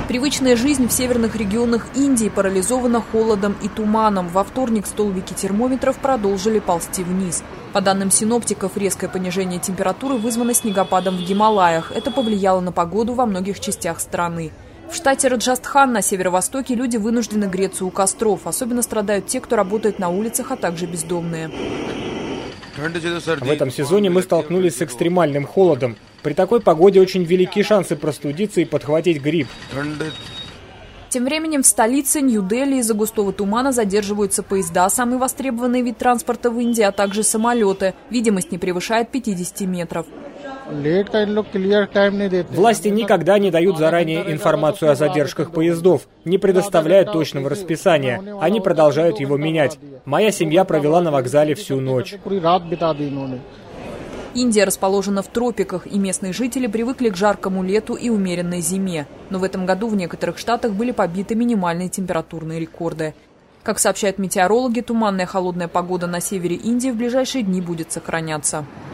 Привычная жизнь в северных регионах Индии парализована холодом и туманом. Во вторник столбики термометров продолжили ползти вниз. По данным синоптиков, резкое понижение температуры вызвано снегопадом в Гималаях. Это повлияло на погоду во многих частях страны. В штате Раджастхан на северо-востоке люди вынуждены греться у костров. Особенно страдают те, кто работает на улицах, а также бездомные. В этом сезоне мы столкнулись с экстремальным холодом. При такой погоде очень велики шансы простудиться и подхватить грипп. Тем временем в столице Нью-Дели из-за густого тумана задерживаются поезда, самый востребованный вид транспорта в Индии, а также самолеты. Видимость не превышает 50 метров. Власти никогда не дают заранее информацию о задержках поездов, не предоставляют точного расписания. Они продолжают его менять. Моя семья провела на вокзале всю ночь. Индия расположена в тропиках, и местные жители привыкли к жаркому лету и умеренной зиме. Но в этом году в некоторых штатах были побиты минимальные температурные рекорды. Как сообщают метеорологи, туманная холодная погода на севере Индии в ближайшие дни будет сохраняться.